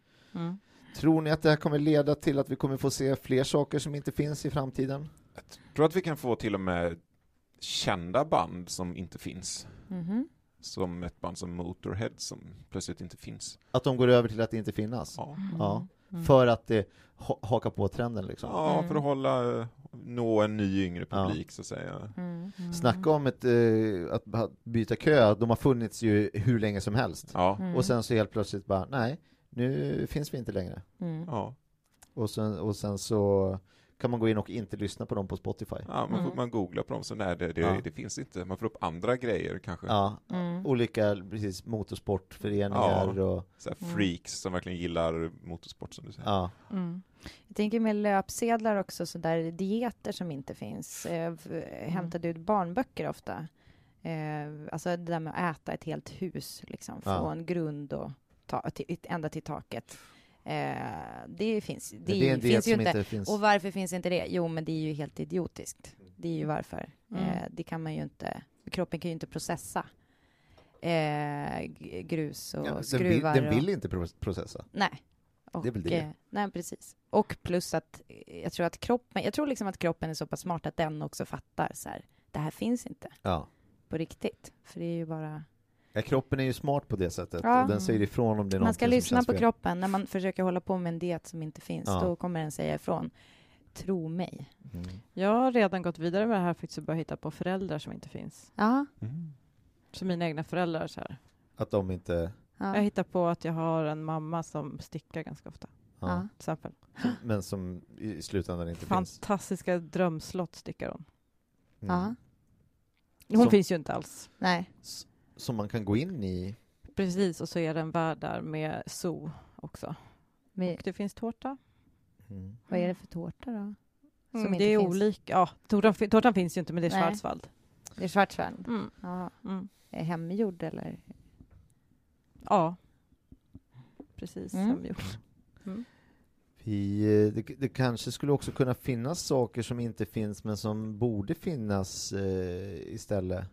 [SPEAKER 5] Tror ni att det här kommer leda till att vi kommer få se fler saker som inte finns i framtiden?
[SPEAKER 7] Jag tror att vi kan få till och med kända band som inte finns. Som ett band som Motorhead som plötsligt inte finns.
[SPEAKER 5] Att de går över till att det inte finnas? Ja. För att det hakar på trenden liksom.
[SPEAKER 7] Ja, för att nå en ny yngre publik så att säga.
[SPEAKER 5] Snacka om att byta kö. De har funnits ju hur länge som helst. Och sen så helt plötsligt bara, nej, nu finns vi inte längre. Och sen så kan man gå in och inte lyssna på dem på Spotify.
[SPEAKER 7] Ja, man googlar på dem, så nej, det finns inte. Man får upp andra grejer kanske.
[SPEAKER 5] Ja, olika motorsportföreningar och
[SPEAKER 7] så här freaks som verkligen gillar motorsport, som du säger.
[SPEAKER 5] Ja.
[SPEAKER 6] Jag tänker med löpsedlar också, så där dieter som inte finns. Hämtade ut barnböcker ofta. Alltså det där med att äta ett helt hus liksom, från grund och ända till taket. Det finns ju inte. Och varför finns inte det? Jo, men det är ju helt idiotiskt. Det är ju varför. Det kan man ju inte. Kroppen kan ju inte processa grus och skruvar.
[SPEAKER 5] Den vill inte processa.
[SPEAKER 6] Nej. Och,
[SPEAKER 5] det är väl det.
[SPEAKER 6] Nej, precis. Och plus att jag tror liksom att kroppen är så pass smart att den också fattar så här, det här finns inte på riktigt. För det är ju bara...
[SPEAKER 5] Ja, kroppen är ju smart på det sättet. Och den säger ifrån om det är något.
[SPEAKER 6] Man ska lyssna på kroppen när man försöker hålla på med en diet som inte finns. Då kommer den säga ifrån. Tro mig.
[SPEAKER 9] Jag har redan gått vidare med det här, faktiskt börjat hitta på föräldrar som inte finns. Som mina egna föräldrar så här.
[SPEAKER 5] Att de inte...
[SPEAKER 9] Jag hittar på att jag har en mamma som stickar ganska ofta. Till exempel.
[SPEAKER 5] Men som i slutändan inte finns.
[SPEAKER 9] Fantastiska drömslott stickar hon. Hon finns ju inte alls.
[SPEAKER 6] Nej.
[SPEAKER 5] Som man kan gå in i.
[SPEAKER 9] Precis, och så är det en värld där med zoo också. Och det finns tårta.
[SPEAKER 6] Vad är det för tårta då?
[SPEAKER 9] Som det är finns. Olika. Ja, tårtan finns ju inte, men det är Schwarzwald.
[SPEAKER 6] Det är Schwarzwald? Är hemgjord eller?
[SPEAKER 9] Ja. precis som gjort.
[SPEAKER 5] Det kanske skulle också kunna finnas saker som inte finns men som borde finnas istället.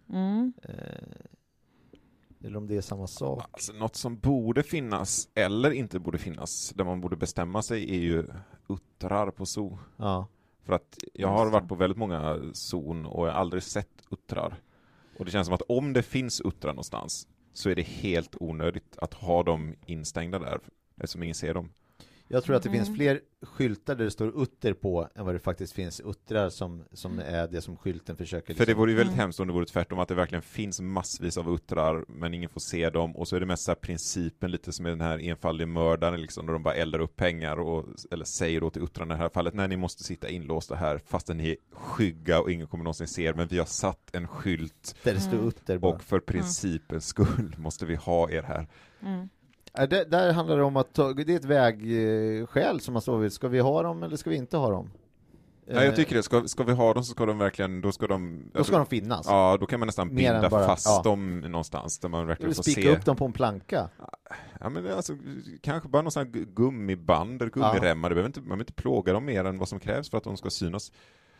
[SPEAKER 5] Eller om det är samma sak.
[SPEAKER 7] Alltså, något som borde finnas eller inte borde finnas, där man borde bestämma sig, är ju uttrar på zoo.
[SPEAKER 5] Ja.
[SPEAKER 7] För att jag har varit på väldigt många zon och jag har aldrig sett uttrar. Och det känns som att om det finns uttrar någonstans så är det helt onödigt att ha dem instängda där eftersom ingen ser dem.
[SPEAKER 5] Jag tror att det finns fler skyltar där det står utter på än vad det faktiskt finns uttrar som är det som skylten försöker.
[SPEAKER 7] För det vore ju väldigt hemskt om det vore tvärtom, att det verkligen finns massvis av uttrar men ingen får se dem, och så är det mest så här principen lite som är den här enfaldiga mördaren liksom, där de bara eldar upp pengar eller säger då till uttrarna i det här fallet: nej, ni måste sitta inlåsta här fastän ni är skygga och ingen kommer någonsin se er, men vi har satt en skylt
[SPEAKER 5] där det står utter bara.
[SPEAKER 7] Och för principens skull måste vi ha er här.
[SPEAKER 5] Där handlar det om att det är ett vägskäl som man står vid. Ska vi ha dem eller ska vi inte ha dem?
[SPEAKER 7] Nej, jag tycker det. Ska vi ha dem så ska de verkligen, då ska de
[SPEAKER 5] finnas.
[SPEAKER 7] Ja, då kan man nästan binda fast dem någonstans där man verkligen får se.
[SPEAKER 5] Spika upp dem på en planka.
[SPEAKER 7] Ja, men alltså, kanske bara någon sån här gummiband eller gummiremmar. Man behöver inte plåga dem mer än vad som krävs för att de ska synas.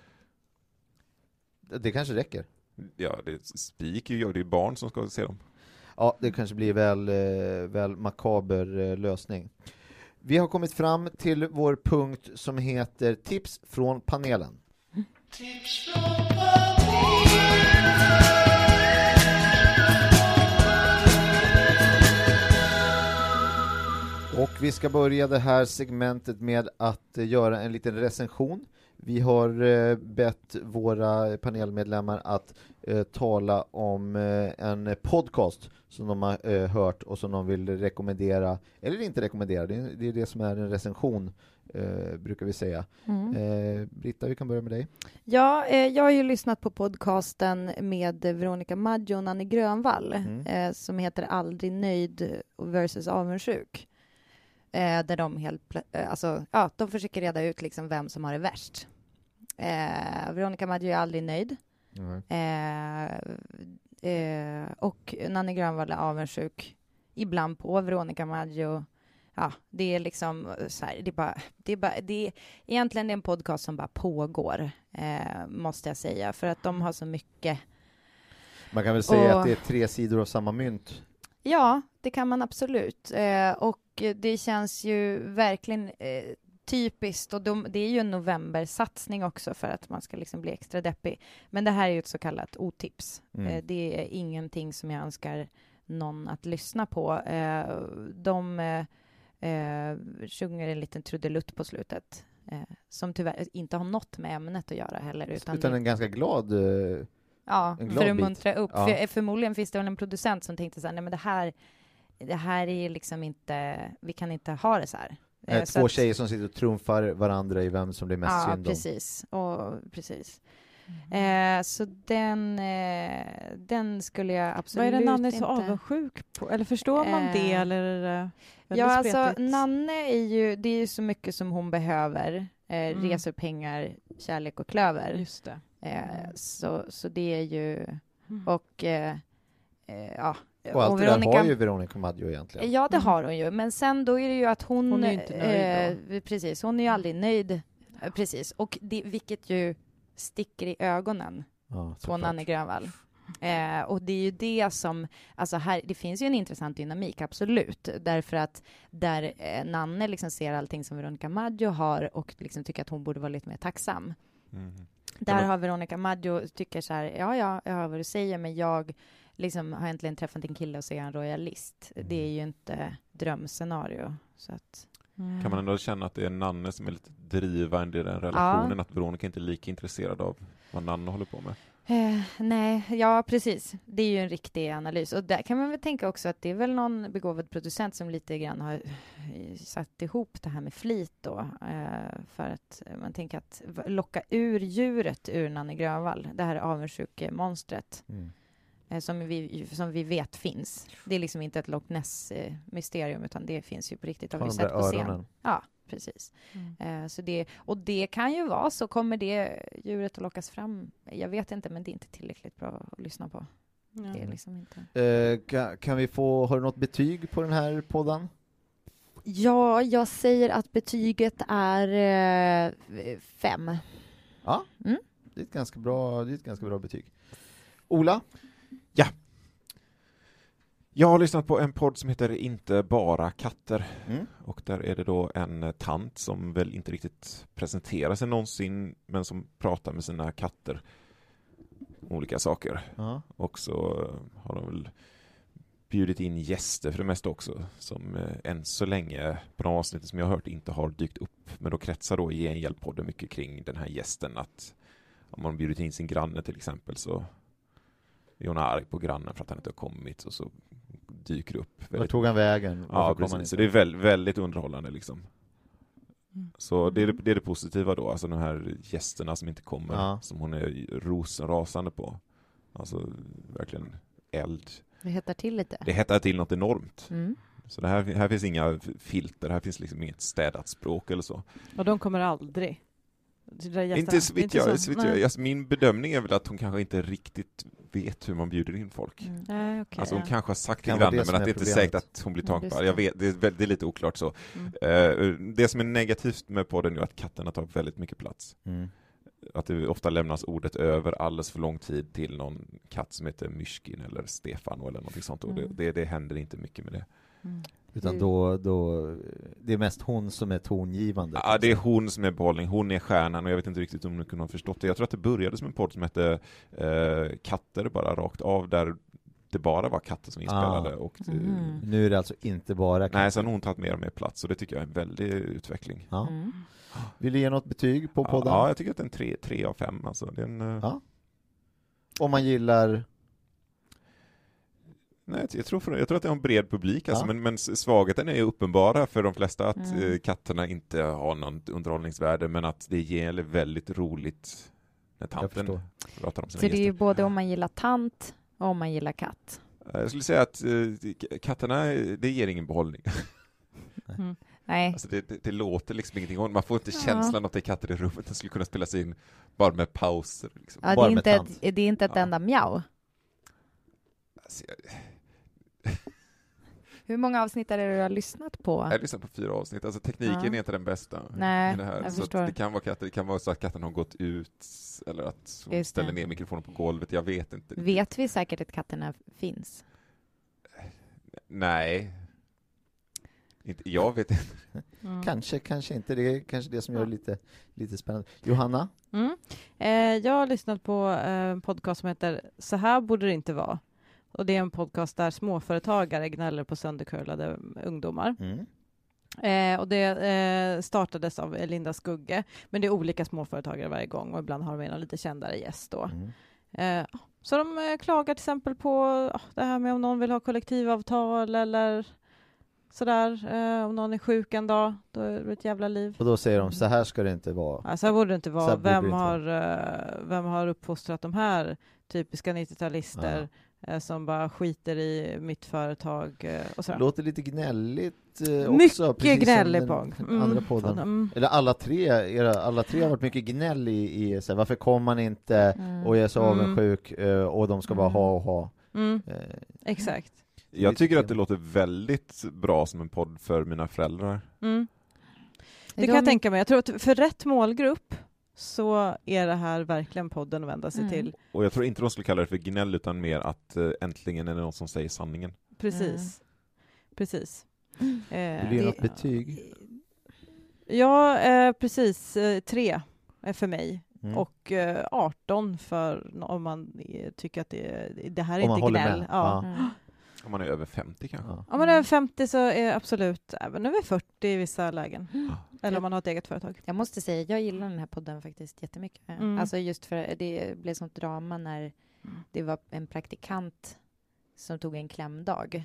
[SPEAKER 5] Det kanske räcker.
[SPEAKER 7] Ja, spik gör det är barn som ska se dem.
[SPEAKER 5] Ja, det kanske blir väl makaber lösning. Vi har kommit fram till vår punkt som heter tips från panelen. Tips från panelen. Och vi ska börja det här segmentet med att göra en liten recension. Vi har bett våra panelmedlemmar att tala om en podcast som de har hört och som de vill rekommendera eller inte rekommendera. Det är det som är en recension, brukar vi säga. Britta, vi kan börja med dig.
[SPEAKER 6] Ja, jag har ju lyssnat på podcasten med Veronica Maggio och Nanne Grönvall som heter Aldrig nöjd versus avundsjuk. Där de de försöker reda ut liksom vem som har det värst. Veronica Maggio är aldrig nöjd. Och Nanne Grönvall är avundsjuk ibland på Veronica Maggio. Ja, det är liksom så här, det är egentligen en podcast som bara pågår, måste jag säga, för att de har så mycket.
[SPEAKER 5] Man kan väl säga att det är 3 sidor av samma mynt.
[SPEAKER 6] Ja, det kan man absolut. Och det känns ju verkligen typiskt, och det är ju en novembersatsning också för att man ska liksom bli extra deppig. Men det här är ju ett så kallat otips. Det är ingenting som jag önskar någon att lyssna på. De sjunger en liten trudelutt på slutet som tyvärr inte har något med ämnet att göra heller.
[SPEAKER 5] Utan en ganska glad
[SPEAKER 6] för att muntra upp. Ja. Förmodligen finns det väl en producent som tänkte så här, nej men det här är liksom inte, vi kan inte ha det så här.
[SPEAKER 5] Två tjejer som sitter och trumfar varandra i vem som blir mest synd om.
[SPEAKER 6] Precis. Så den skulle jag absolut inte...
[SPEAKER 9] Vad är det Nanne så avundsjuk på? Eller förstår man det? Eller
[SPEAKER 6] Nanne det är ju så mycket som hon behöver. Resor, pengar, kärlek och klöver.
[SPEAKER 9] Just det.
[SPEAKER 6] Så det är ju... Och
[SPEAKER 5] och allt Veronica, det där har ju Veronica Maggio egentligen.
[SPEAKER 6] Ja, det har hon ju. Men sen då är det ju att hon
[SPEAKER 9] är inte nöjd
[SPEAKER 6] precis, hon är ju aldrig nöjd. Precis. Och vilket ju sticker i ögonen på Nanne Grönvall. Och det är ju det som, alltså här, det finns ju en intressant dynamik, absolut. Därför att där Nanne liksom ser allting som Veronica Maggio har och liksom tycker att hon borde vara lite mer tacksam. Där har Veronica Maggio tycker så här, jag hör vad du säger, men jag liksom har äntligen träffat en kille och så är en royalist. Det är ju inte drömscenario. Så att,
[SPEAKER 7] Kan man ändå känna att det är Nanne som är lite drivande i den relationen, att Veronica inte är lika intresserad av vad Nanne håller på med?
[SPEAKER 6] Nej, ja precis. Det är ju en riktig analys. Och där kan man väl tänka också att det är väl någon begåvad producent som lite grann har satt ihop det här med flit då. För att man tänker att locka ur djuret ur Nanne Grönvall. Det här avundsjuke monstret. Som vi vet finns. Det är liksom inte ett Loch Ness-mysterium, utan det finns ju på riktigt. Har vi sett på scen. Ja, precis. Så det kan ju vara så. Kommer det djuret att lockas fram? Jag vet inte, men det är inte tillräckligt bra att lyssna på. Det är liksom inte...
[SPEAKER 5] Kan vi har du något betyg på den här podden?
[SPEAKER 8] Ja, jag säger att betyget är 5.
[SPEAKER 5] Ja, det är ett ganska bra betyg. Ola?
[SPEAKER 7] Ja. Jag har lyssnat på en podd som heter Inte bara katter. Och där är det då en tant som väl inte riktigt presenterar sig någonsin, men som pratar med sina katter om olika saker. Och så har de väl bjudit in gäster för det mesta också, som än så länge på de avsnitten som jag har hört inte har dykt upp. Men då kretsar då i Gengäld-podden mycket kring den här gästen, att om man bjudit in sin granne till exempel så är hon arg på grannen för att han inte har kommit, och så dyker det upp.
[SPEAKER 5] Var tog han vägen?
[SPEAKER 7] Ja, precis. Så det är väldigt underhållande liksom. Så det är det positiva då, alltså de här gästerna som inte kommer, som hon är rosenrasande på. Alltså verkligen eld.
[SPEAKER 8] Det hettar till lite.
[SPEAKER 7] Det hettar till något enormt. Så det här finns inga filter, här finns liksom inget städat språk eller så.
[SPEAKER 9] Och de kommer aldrig.
[SPEAKER 7] Inte så vitt jag. Alltså, min bedömning är väl att hon kanske inte riktigt vet hur man bjuder in folk.
[SPEAKER 9] Okay,
[SPEAKER 7] alltså hon kanske har sagt till grannen, men att det inte är säkert att hon blir tagbar. Jag vet, det är lite oklart så. Det som är negativt med podden är att katterna tar väldigt mycket plats. Att det ofta lämnas ordet över alldeles för lång tid till någon katt som heter Myrskin eller Stefan eller något sånt. Och det händer inte mycket med det.
[SPEAKER 5] Utan då det är mest hon som är tongivande.
[SPEAKER 7] Ja, det är hon som är behållning. Hon är stjärnan, och jag vet inte riktigt om ni kunde ha förstått det. Jag tror att det började som en podd som hette Katter bara rakt av, där det bara var katter som inspelade. Och
[SPEAKER 5] nu är det alltså inte bara katter.
[SPEAKER 7] Nej, så har hon tagit mer och mer plats, och det tycker jag är en väldig utveckling.
[SPEAKER 5] Vill du ge något betyg på podden?
[SPEAKER 7] Ja, jag tycker att det är en 3 av 5. Alltså, det är en,
[SPEAKER 5] om man gillar...
[SPEAKER 7] Nej, jag tror att det är en bred publik, alltså, men svagheten är uppenbara för de flesta, att katterna inte har någon underhållningsvärde, men att det ger väldigt roligt när tanten pratar om sina
[SPEAKER 8] Så
[SPEAKER 7] gäster.
[SPEAKER 8] det är ju både om man gillar tant och om man gillar katt.
[SPEAKER 7] Jag skulle säga att katterna, det ger ingen behållning.
[SPEAKER 8] Nej.
[SPEAKER 7] Alltså det låter liksom ingenting. Man får inte känslan att det är katter i rummet. Den skulle kunna spelas in bara med pauser. Liksom.
[SPEAKER 8] Ja, det är inte ett enda mjau.
[SPEAKER 7] Alltså,
[SPEAKER 8] Hur många avsnitt är det du har lyssnat på?
[SPEAKER 7] Jag har lyssnat på 4 avsnitt. Alltså tekniken är inte den bästa.
[SPEAKER 8] Nej,
[SPEAKER 7] det här.
[SPEAKER 8] jag
[SPEAKER 7] Så
[SPEAKER 8] förstår.
[SPEAKER 7] det kan vara katter. Det kan vara så att katten har gått ut, eller att hon ställer ner mikrofonen på golvet. Jag vet inte.
[SPEAKER 8] Vet vi säkert att katterna finns?
[SPEAKER 7] Nej. Inte, jag vet inte.
[SPEAKER 5] Kanske inte. Det är kanske det som gör det lite spännande. Johanna?
[SPEAKER 9] Jag har lyssnat på en podcast som heter Så här borde det inte vara. Och det är en podcast där småföretagare gnäller på söndercurlade ungdomar. Och det startades av Linda Skugge. Men det är olika småföretagare varje gång. Och ibland har de en lite kändare gäst då. Så de klagar till exempel på det här med om någon vill ha kollektivavtal eller sådär. Om någon är sjuk en dag, då är det ett jävla liv.
[SPEAKER 5] Och då säger de, så här ska det inte vara.
[SPEAKER 9] Ja, så här borde det inte vara. Vem har uppfostrat de här typiska 90-talister som bara skiter i mitt företag och sådär.
[SPEAKER 5] Låter lite gnälligt
[SPEAKER 9] mycket
[SPEAKER 5] också. Mycket
[SPEAKER 9] gnällig på
[SPEAKER 5] andra podden. Eller alla tre har varit mycket gnäll i så här, varför kommer man inte och är så avundsjuk och de ska bara ha.
[SPEAKER 9] Exakt.
[SPEAKER 7] Jag tycker att det låter väldigt bra som en podd för mina föräldrar.
[SPEAKER 9] Det kan jag tänka mig. Jag tror att för rätt målgrupp så är det här verkligen podden att vända sig till.
[SPEAKER 7] Och jag tror inte de skulle kalla det för gnäll, utan mer att äntligen är det någon som säger sanningen.
[SPEAKER 9] Precis. Precis.
[SPEAKER 5] Vill du ge något betyg?
[SPEAKER 9] Ja, precis. 3 är för mig. Och 18 för om man tycker att det här är
[SPEAKER 5] om
[SPEAKER 9] inte gnäll.
[SPEAKER 7] Om man är över 50 kanske.
[SPEAKER 9] Om man är över 50 så är absolut även över 40 i vissa lägen. Eller om man har ett eget företag.
[SPEAKER 8] Jag måste säga, jag gillar den här podden faktiskt jättemycket. Alltså just för det blev sånt drama när det var en praktikant som tog en klämdag.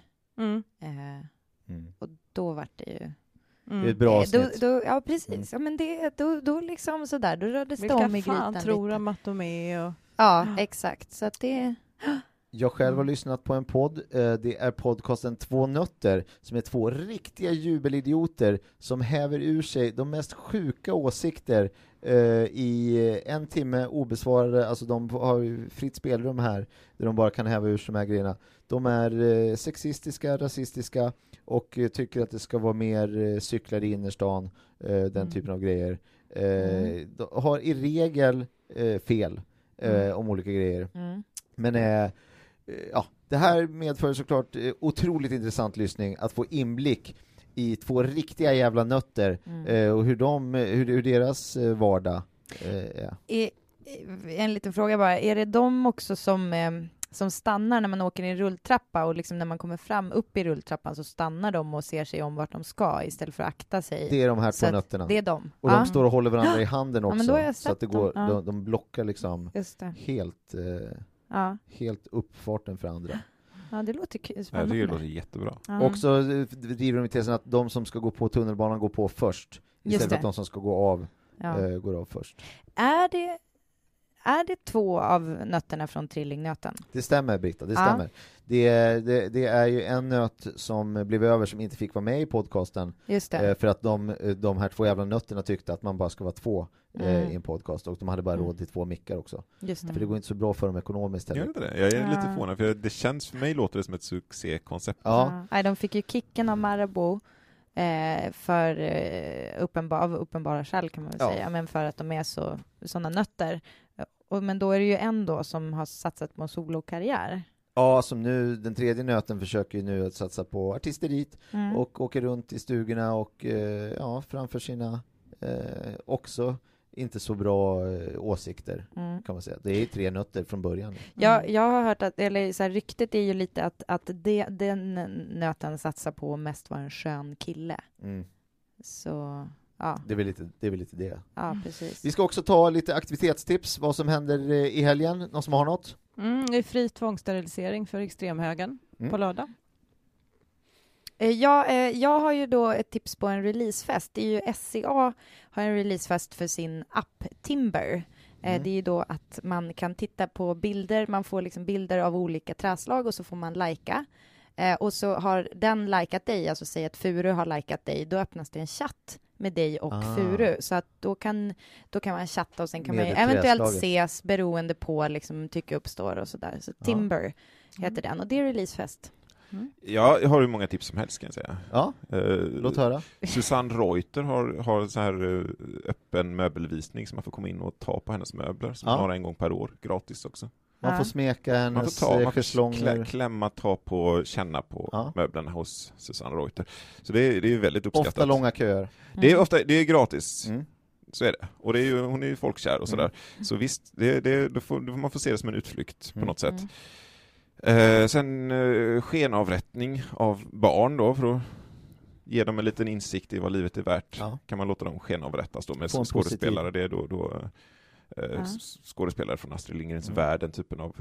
[SPEAKER 8] Och då var det ju...
[SPEAKER 5] Det är ett bra avsnitt.
[SPEAKER 8] Ja, precis. Ja, men då liksom sådär, då rördes det om i grytan.
[SPEAKER 9] Vilka fan tror de att de är?
[SPEAKER 8] Ja, exakt. Så att det...
[SPEAKER 5] Jag själv har lyssnat på en podd. Det är podcasten 2 nötter, som är 2 riktiga jubelidioter som häver ur sig de mest sjuka åsikter i en timme obesvarade, alltså de har ju fritt spelrum här där de bara kan häva ur de här grejerna. De är sexistiska, rasistiska och tycker att det ska vara mer cyklar i innerstan, den typen av grejer. De har i regel fel om olika grejer. Men ja, det här medför såklart otroligt intressant lyssning att få inblick i två riktiga jävla nötter och hur deras vardag är.
[SPEAKER 8] En liten fråga bara, är det de också som stannar när man åker i en rulltrappa och liksom när man kommer fram upp i rulltrappan så stannar de och ser sig om vart de ska iställt för att akta sig?
[SPEAKER 5] Det är de här två nötterna.
[SPEAKER 8] Det är de.
[SPEAKER 5] Och de står och håller varandra i handen också, så att det går, de blockar liksom helt uppfarten för andra.
[SPEAKER 8] Ja, det låter
[SPEAKER 7] spännande. Det låter jättebra.
[SPEAKER 5] Och så driver de i tesen att de som ska gå på tunnelbanan går på först istället för att de som ska gå av går av först.
[SPEAKER 8] Är det två av nötterna från trillingnöten?
[SPEAKER 5] Det stämmer, Britta, det stämmer. Det är ju en nöt som blev över som inte fick vara med i podcasten.
[SPEAKER 8] Just det.
[SPEAKER 5] För att de här två jävla nötterna tyckte att man bara ska vara två i en podcast, och de hade bara råd till 2 mickar också.
[SPEAKER 8] Just det.
[SPEAKER 5] För det går inte så bra för dem ekonomiskt heller.
[SPEAKER 7] Gör det? Jag är lite förvånad, för det känns, för mig låter det som ett succékoncept.
[SPEAKER 8] Nej, de fick ju kicken av Marabou för uppenbara skäl kan man väl säga, men för att de är såna nötter. Men då är det ju en då som har satsat på en solokarriär.
[SPEAKER 5] Ja, som nu, den tredje nöten försöker ju nu att satsa på artisteriet och åker runt i stugorna och framför sina också inte så bra åsikter kan man säga. Det är 3 nötter från början.
[SPEAKER 8] Jag har hört att, eller så här, ryktet är ju lite att den nöten satsar på mest var en skön kille. Så ja.
[SPEAKER 5] Det är väl lite det.
[SPEAKER 8] Ja, precis.
[SPEAKER 5] Vi ska också ta lite aktivitetstips, vad som händer i helgen. Någon som har något?
[SPEAKER 9] Det är fri tvångssterilisering för extremhögern på lördag.
[SPEAKER 8] Jag har ju då ett tips på en releasefest. Det är ju SCA har en releasefest för sin app Timber. Det är ju då att man kan titta på bilder. Man får liksom bilder av olika träslag och så får man lajka. Och så har den likat dig, alltså säg att Furu har likat dig, då öppnas det en chatt med dig och Furu. Så att då kan man chatta och sen kan man ju eventuellt ses beroende på liksom tycke uppstår och sådär. Så Timber heter den, och det är releasefest.
[SPEAKER 7] Jag har ju många tips som helst kan jag säga.
[SPEAKER 5] Ja, låt höra.
[SPEAKER 7] Susanne Reuter har så här öppen möbelvisning som man får komma in och ta på hennes möbler som man har en gång per år, gratis också.
[SPEAKER 5] Man får smeka hennes schäslongar.
[SPEAKER 7] Klämma, ta på, känna på möblerna hos Susanne Reuter. Så det är ju väldigt uppskattat.
[SPEAKER 5] Ofta långa köer.
[SPEAKER 7] Det är gratis. Så är det. Och det är ju, hon är ju folkkär och sådär. Så visst, då får man få se det som en utflykt på något sätt. Sen skenavrättning av barn då, för att ge dem en liten insikt i vad livet är värt. Kan man låta dem skenavrättas då med skådespelare. Det är då skådespelare från Astrid Lindgrens värld, den typen av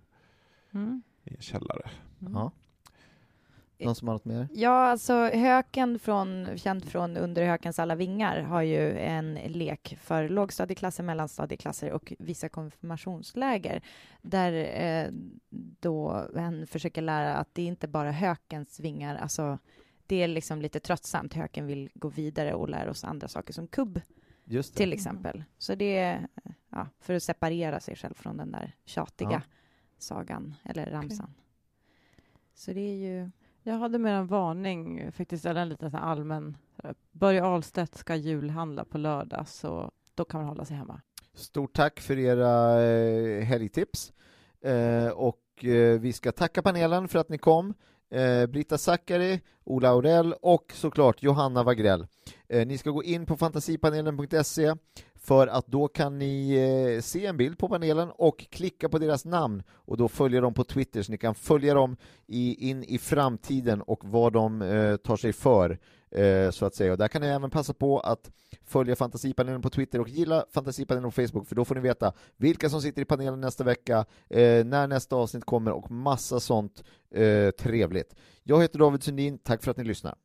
[SPEAKER 7] källare.
[SPEAKER 5] Någon som har något mer?
[SPEAKER 8] Ja, alltså Höken känd från Under Hökens alla vingar har ju en lek för lågstadieklasser, mellanstadieklasser och vissa konfirmationsläger där då en försöker lära att det inte bara Hökens vingar, alltså det är liksom lite tröttsamt. Höken vill gå vidare och lära oss andra saker som kubb till exempel. Så det är för att separera sig själv från den där tjatiga sagan eller ramsan. Så det är ju...
[SPEAKER 9] Jag hade med en varning faktiskt, eller en liten så allmän. Börje Ahlstedt ska julhandla på lördag, så då kan man hålla sig hemma.
[SPEAKER 5] Stort tack för era helgtips. Och vi ska tacka panelen för att ni kom. Britta Zackari, Ola Aurell och såklart Johanna Wagrell. Ni ska gå in på fantasipanelen.se för att då kan ni se en bild på panelen och klicka på deras namn och då följa dem på Twitter, så ni kan följa dem in i framtiden och vad de tar sig för, så att säga. Och där kan ni även passa på att följa Fantasipanelen på Twitter och gilla Fantasipanelen på Facebook, för då får ni veta vilka som sitter i panelen nästa vecka, när nästa avsnitt kommer och massa sånt trevligt. Jag heter David Sundin, tack för att ni lyssnar.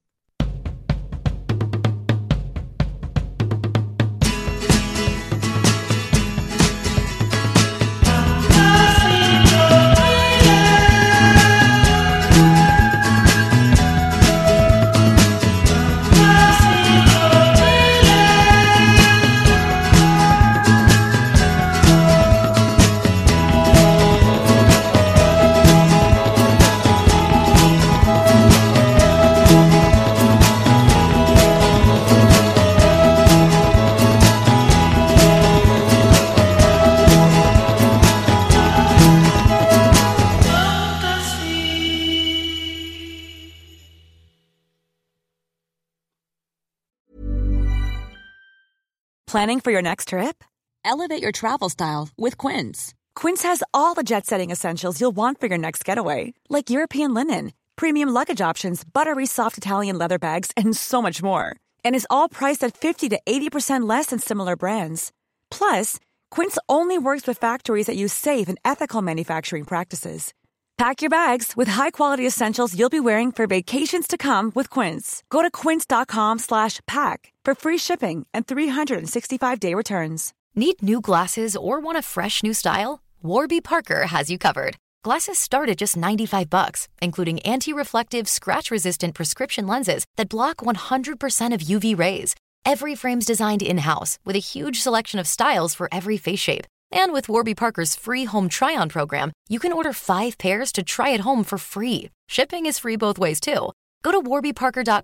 [SPEAKER 10] Planning for your next trip? Elevate your travel style with Quince. Quince has all the jet-setting essentials you'll want for your next getaway, like European linen, premium luggage options, buttery soft Italian leather bags, and so much more. And is all priced at 50 to 80% less than similar brands. Plus, Quince only works with factories that use safe and ethical manufacturing practices. Pack your bags with high-quality essentials you'll be wearing for vacations to come with Quince. Go to quince.com/pack for free shipping and 365-day returns.
[SPEAKER 11] Need new glasses or want a fresh new style? Warby Parker has you covered. Glasses start at just $95, including anti-reflective, scratch-resistant prescription lenses that block 100% of UV rays. Every frame's designed in-house with a huge selection of styles for every face shape. And with Warby Parker's free home try-on program, you can order 5 pairs to try at home for free. Shipping is free both ways, too. Go to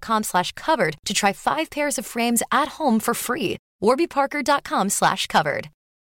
[SPEAKER 11] warbyparker.com/covered to try 5 pairs of frames at home for free. warbyparker.com/covered.